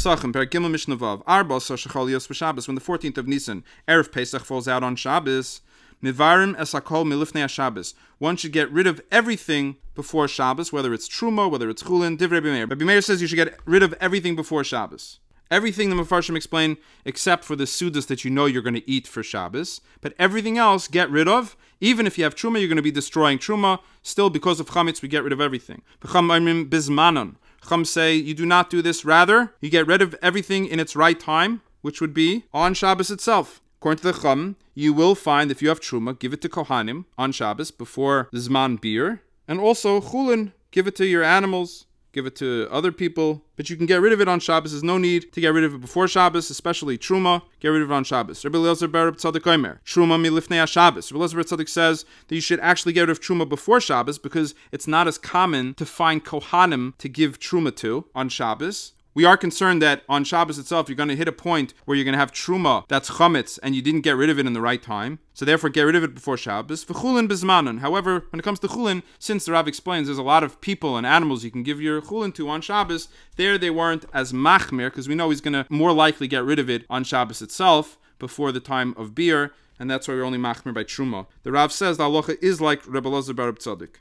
Pesachim, Perek Gimel Mishnah Vav, Arba Asar Shechal Yos B'Shabbos, when the 14th of Nisan, Erev Pesach falls out on Shabbos, Mivarim es hakol milifnei HaShabbos. One should get rid of everything before Shabbos, whether it's Truma, whether it's Chulin, Divrei Rabbi Meir. Rabbi Meir says you should get rid of everything before Shabbos. Everything the Mefarshim explain, except for the Sudas that you know you're going to eat for Shabbos. But everything else, get rid of. Even if you have Truma, you're going to be destroying Truma. Still, because of Chametz, we get rid of everything. V'cham aimrim bizmanon. Chum say you do not do this. Rather, you get rid of everything in its right time, which would be on Shabbos itself. According to the Chum, you will find if you have Truma, give it to Kohanim on Shabbos before the Zman beer. And also, Chulin, give it to your animals. Give it to other people, but you can get rid of it on Shabbos. There's no need to get rid of it before Shabbos, especially Truma. Get rid of it on Shabbos. Rabbi Eliezer bar Reb Tzadok Omer, Truma milifnei HaShabbos. Rabbi Eliezer bar Tzadok says that you should actually get rid of Truma before Shabbos because it's not as common to find Kohanim to give Truma to on Shabbos. We are concerned that on Shabbos itself, you're going to hit a point where you're going to have Truma that's Chametz and you didn't get rid of it in the right time. So therefore, get rid of it before Shabbos. V'chulin bizmanon. However, when it comes to Chulin, since the Rav explains there's a lot of people and animals you can give your Chulin to on Shabbos, there they weren't as machmir because we know he's going to more likely get rid of it on Shabbos itself before the time of beer. And that's why we're only machmir by Truma. The Rav says the halacha is like Rebbe Elazar bar Reb Tzadok.